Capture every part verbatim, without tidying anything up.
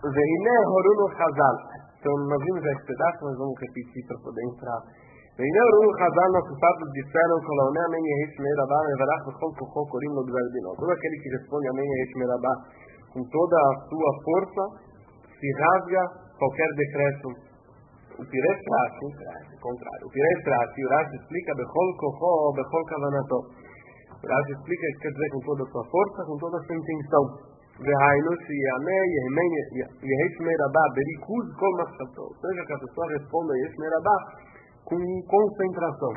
והנה הורונו חז"ל. Então, nós vimos esse pedaço, mas vamos repetir para poder entrar. והנה הורונו חז"ל, nossos sábios disseram, Colauné, amém, Yehi Shmei Rabá, Mevarach, Bechol Kocho, Korim, Lo Gzar Dino. Todo aquele que responde, amém, Yehi Shmei Rabá, com toda a sua força, se rasga qualquer decreto. O Piresh Rashi, o contrário. O Piresh Rashi, o Rashi explica, Bechol Kocho, Bechol Kavanato. O Rashi explica que quer dizer com toda a sua força, com toda a sua intenção. Vehainu sheyameh Yehi Shmei Rabá berikuz kol machshavto. Ou seja, que a pessoa responda Yehi Shmei Rabá com concentração.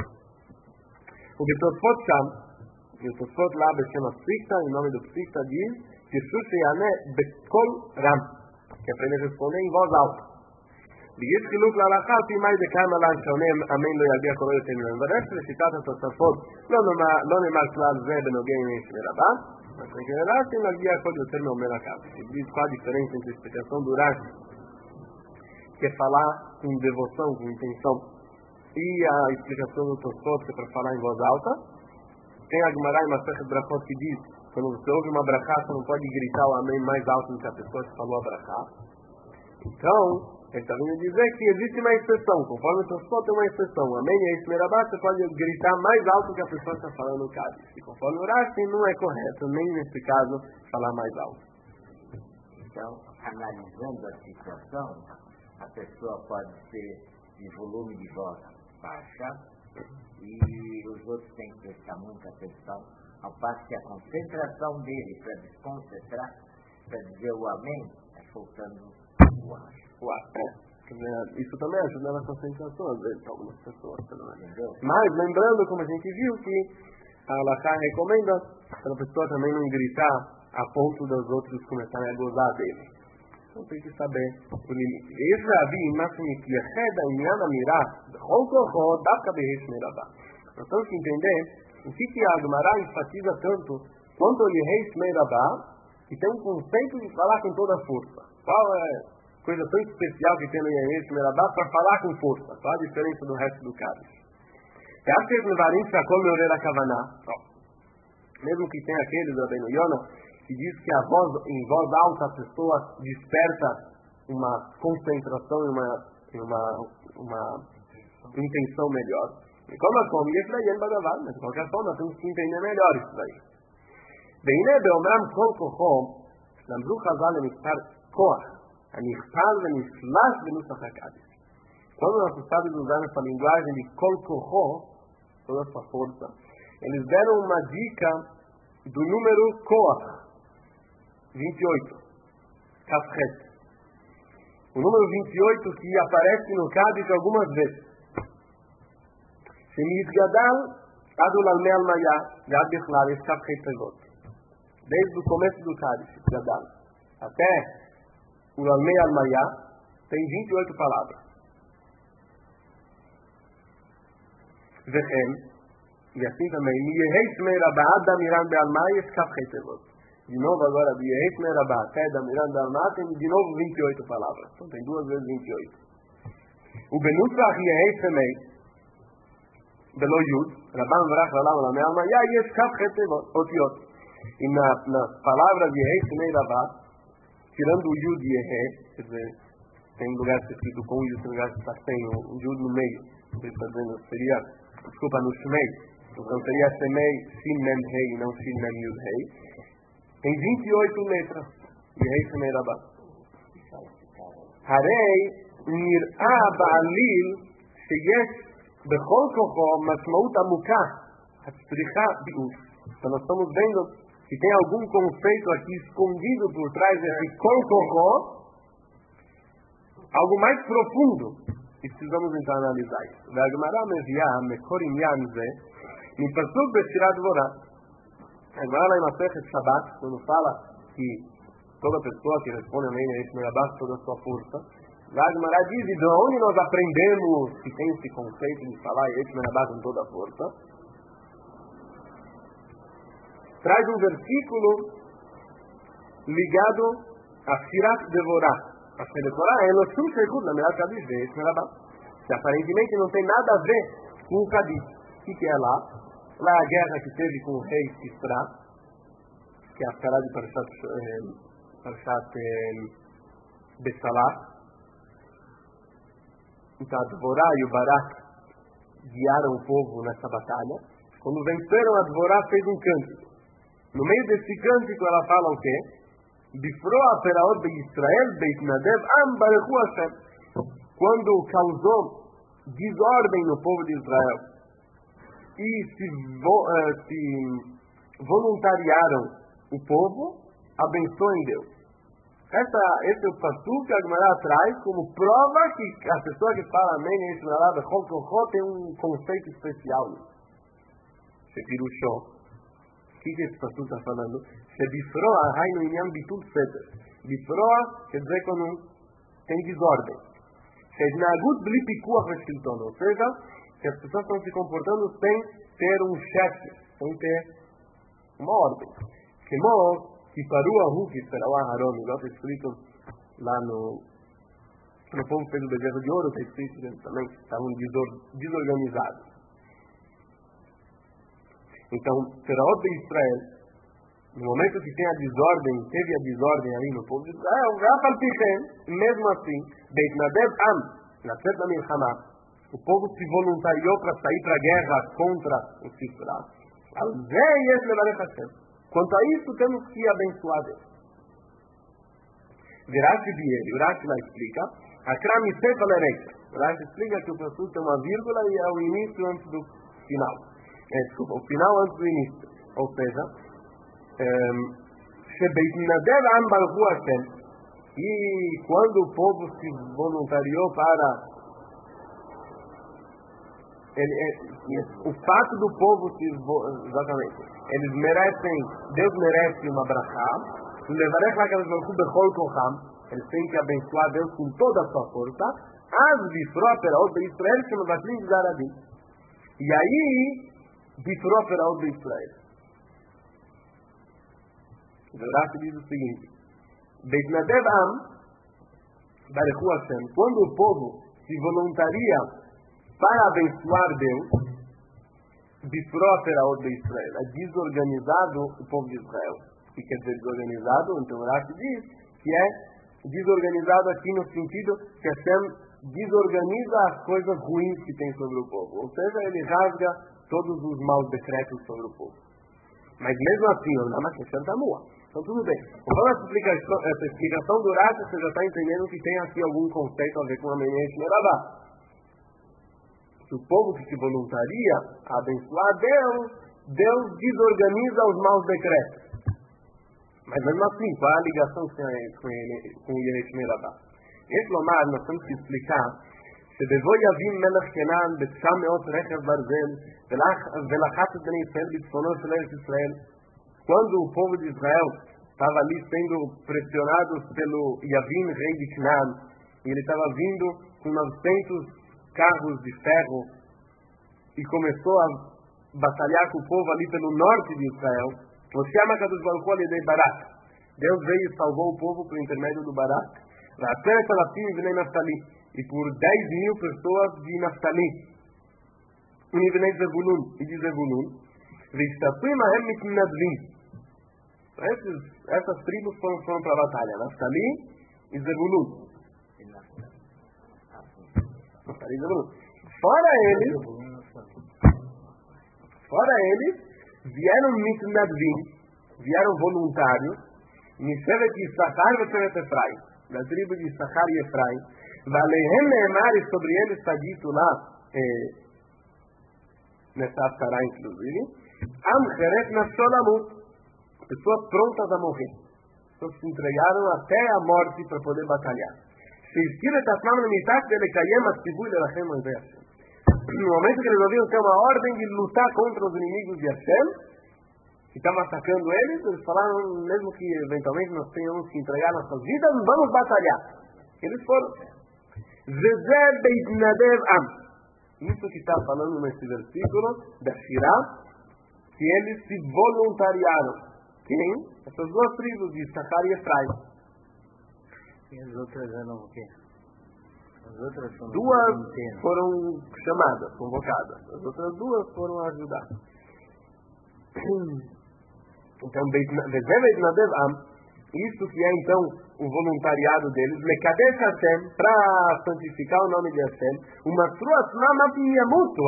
O Tosfot Sham, e o Tosfot lá, Beshem Psikta, em nome do Psikta, diz que sheyameh bekol ram, que é para ele responder em voz alta. ויש חילוק להלכה על פי מאי דקאמר לן שעונה אמן לא יגיע קורא יותר ממנו. בדרך לשיטת התוספות לא נאמר כלל זה בנוגע עם Yehi Shmei Rabá, mas em geral tem navia pode ter meu mera casa. Se diz qual a diferença entre a explicação do Rashi, que é falar com devoção, com intenção, e a explicação do Tosfot, que é para falar em voz alta. Tem a Gemara em Masechet Brachot que diz, quando você ouve uma brachá, você não pode gritar o amém mais alto do que a pessoa que falou a brachá. Então, ele está vindo dizer que existe uma exceção. Conforme o Tosfot tem uma exceção. Amém, Yehi Shmei Rabá, você pode gritar mais alto que a pessoa está falando o cálice. E conforme o Rashi, não é correto, nem nesse caso, falar mais alto. Então, analisando a situação, a pessoa pode ser de volume de voz baixa e os outros têm que prestar muita atenção, ao passo que a concentração dele para desconcentrar, para dizer o amém, é faltando o ar. Isso também ajuda na concentração, às vezes, para algumas pessoas, pelo menos. Mas, lembrando, como a gente viu, que a Halakha recomenda para a pessoa também não gritar a ponto dos outros começarem a gozar dele. Então tem que saber o limite. Esse Rabi, Masini, que é Reda, Inyan Amirah, Bechol Kocho, Dafka Yehi Shmei Rabá. Nós temos que entender o que a Gemara enfatiza tanto quanto o Yehi Shmei Rabá, que tem um conceito de falar com toda a força. Qual é coisa tão especial que tem no Yehi Shmei Rabá para falar com força? Qual a diferença do resto do cálice? Mesmo que tenha aqueles da Rabbeinu Yona que diz que a voz, em voz alta a pessoa desperta uma concentração e uma, uma, uma intenção melhor. E como é como? Isso daí é bagavar, mas de qualquer forma temos que entender melhor isso daí. והנה באומרם כל כוחו למדו חז"ל למספר כוח הנכפל ונשלש בנוסח הקדש. Quando nossos sábios usaram essa linguagem de kol kocho, toda essa força, eles deram uma dica do número koach, vinte e oito, kafchet. O número vinte e oito que aparece no Kaddish algumas vezes. שמתגדל עד ולעלמי אלמיה ועד בכלל יש כ"ח תיבות. Desde o começo do Kaddish, Gadal, até o Almei Almaya, tem vinte e oito palavras. Vechem, e assim também, Yehi Shmei Rabá, Damiran Be'almai, es k'f tevot. De novo agora, Yehi Shmei Rabá, até Damiran Be'almai, tem de novo vinte e oito palavras. Então tem duas vezes vinte e oito. O Benusach Yehi Shmei, Belo Yud, Rabban Varach Lalam Almei Almaya, es k'f tevot, otiot. E na, nas palavras de Yehi Shmei Rabá, tirando o Yud e Yehi, quer dizer, tem lugares escrito com o Yud, tem lugares que está sem o Yud no meio. Ele está dizendo, seria, desculpa, no Shmei. Então seria Shmei, Shin Mem Hei, não Shin Mem Yud Hei. Tem vinte e oito letras de Yehi Shmei Rabá. Harei Nir'a Ba'alil Sheyesh Bechol Kocho Mashmaut Amukah Hatzricha Bi'uf. Então nós estamos vendo que tem algum conceito aqui escondido por trás desse Kol Kocho, algo mais profundo, e precisamos então analisar isso. Ve'agmará meviá mekor inyan ze mipasuk b'shirat dvorá. A Gemara lá em Masechet Shabbat, quando fala que toda pessoa que responde amém a Yehi Shmei Rabá toda a sua força, a Gemara diz, e de onde nós aprendemos que tem esse conceito de falar Yehi Shmei Rabá com toda a força? Traz um versículo ligado a Shirat Devorah. A Shirat Devorah é Eloshim Sheikhut na Me'at Kaddish de Yehi Shmei Rabá, que aparentemente não tem nada a ver com o Kaddish. O que, que é lá? Lá é a guerra que teve com o rei Sisra, que é a Aftará de Parshat Bessalá. Então a Dvorá e o Barak guiaram o povo nessa batalha. Quando venceram, a Dvorá fez um cântico. No meio desse cântico ela fala o quê? Bifroa peraot de Israel beit nadev am barechu Hashem. Quando causou desordem no povo de Israel e se, vo, uh, se voluntariaram o povo, abençoem Deus. Essa, esse é o passuco que a Gemara traz como prova que a pessoa que fala amém e Israel bechol kochot tem um conceito especial. Shepirushó. O que esse passuco está falando? Shebifroa hainu inyan bitul seder. Bifroa quer dizer quando tem desordem. Shednagut bli pikuach veshilton. Ou seja, que as pessoas estão se comportando sem ter um chefe, sem ter uma ordem. Como que parou a Hu, que será o Aharon, igual está escrito lá no no povo fez o bezerro de ouro, está escrito que eles também estavam desorganizados. Então, Faraó de Israel, no momento que tem a desordem, teve a desordem aí no povo de Israel, mesmo assim, Beit Nadev Am, na Seta Milchama, o povo se voluntariou para sair para a guerra contra o Sifra. Quanto a isso, temos que abençoar Deus. Virashi Biel, o Rashi lá explica, Akram Sefa Lereita. O Rashi explica que o pastor tem uma vírgula e é o início antes do final. É, desculpa, o final antes do início. Ou seja, Shebeit Nadev Am Baruchu Hashem. E quando o povo se voluntariou para Ele, é, o fato do povo se exatamente, eles merecem, Deus merece uma brachá, eles têm que abençoar Deus com toda a sua força, as bifrópera de Israel que nos atinge de Arabi. E aí, bifrópera de Israel. O Rashi diz o seguinte: Beit Nadev Am Baruchu Hashem, quando o povo se voluntaria para abençoar Deus, bifrópera de Israel, é desorganizado o povo de Israel. O que quer dizer desorganizado? Então o Rashi diz que é desorganizado aqui no sentido que Hashem desorganiza as coisas ruins que tem sobre o povo. Ou seja, ele rasga todos os maus decretos sobre o povo. Mas mesmo assim, o Nama Hashem está mua. Então tudo bem. Então essa explicação, essa explicação do Rashi, você já está entendendo que tem aqui algum conceito a ver com a Menei Shmerabá. O povo que se voluntaria a abençoar Deus, Deus desorganiza os maus decretos. Mas mesmo assim, qual é a ligação com ele, com o Yeresh Merabá? Esse Lomar, nós temos que explicar שבבוא יבין מלך כנען בתשע מאות רכב ברזל ולחץ את בני ישראל בצפונו של ארץ ישראל. Quando o povo de Israel estava ali sendo pressionado pelo Yavin, rei de Canaã, e ele estava vindo com novecentos carros de ferro e começou a batalhar com o povo ali pelo norte de Israel, você ama Kadosh Baruch Hu de Barak. Deus veio e salvou o povo por intermédio do Barak. E por dez mil pessoas de Naftali, e de Zebulun, Esses, essas tribos foram, foram para a batalha, Naftali e Zebulun. Naftali e Zebulun. Fora eles, fora eles, vieram mitnadvim, vieram voluntários, Nishevet Yisachar e Nishevet Efraim, da tribo de Yisachar e Efraim, Valehem Neemar, e sobre eles está dito lá, eh, nessa Aftará inclusive, Am Cheret Nafsholamut, pessoas prontas a morrer, pessoas que se entregaram até a morte para poder batalhar. No momento que eles ouviram ter uma ordem de lutar contra os inimigos de Hashem, que estavam atacando eles, eles falaram, mesmo que eventualmente nós tenhamos que entregar nossas vidas, vamos batalhar. Eles foram. Isso que está falando nesse versículo da Shirá, que eles se voluntariaram. Quem? Essas duas tribos de Issachar e Efraim. E as outras eram o quê? As outras foram duas foram chamadas, convocadas. As outras duas foram ajudar. Então, isso que é então o voluntariado deles, Lekadesh Hashem, para santificar o nome de Hashem, uma muito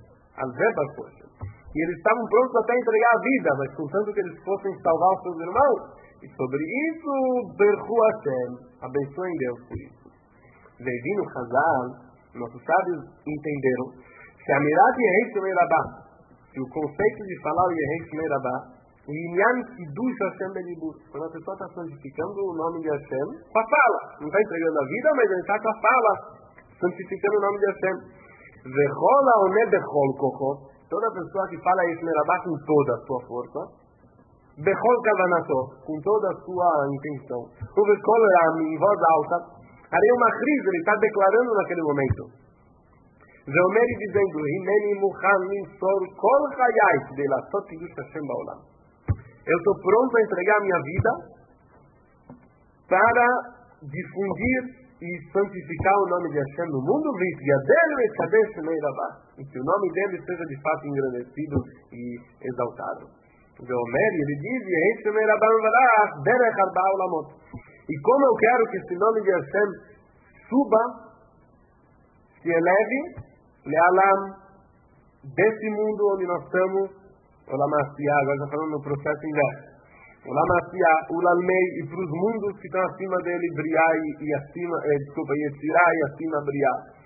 e eles estavam prontos até entregar a vida, mas contanto que eles fossem salvar os seus irmãos. E sobre isso, Berhu Hashem, abençoem Deus por isso. Veivino Hazal, nossos sábios entenderam que a Mirat Yehei Shemei Rabá, que o conceito de falar o Yehei Shemei Rabá, o Inyan Kiddush Hashem Benibur, quando a pessoa está santificando o nome de Hashem, com a fala, não está entregando a vida, mas ele está com a fala, santificando o nome de Hashem. Vechola One Bechol Kochot, toda pessoa que fala Yehei Rabá com toda a sua força, Bechol Kavanato, com toda a sua intenção, o Bechol Ram, em voz alta, Arei uma crise, ele está declarando naquele momento. Veomeri dizendo, Hineni Muhan Minsor Kol Hayai, Delatot Kiddush Hashem Baolam. Eu estou pronto a entregar a minha vida para difundir e santificar o nome de Hashem no mundo, e que o nome dele seja de fato engrandecido e exaltado. Veomeri, ele diz, e como eu quero que esse nome de Hashem suba, se eleve, lealam, desse mundo onde nós estamos, Olam Asiyah, agora está falando no processo inverso. Olam Asiyah, Ulalmei, e para os mundos que estão acima dele, Briá e, e acima, eh, desculpa, Yetzirá e acima Briá.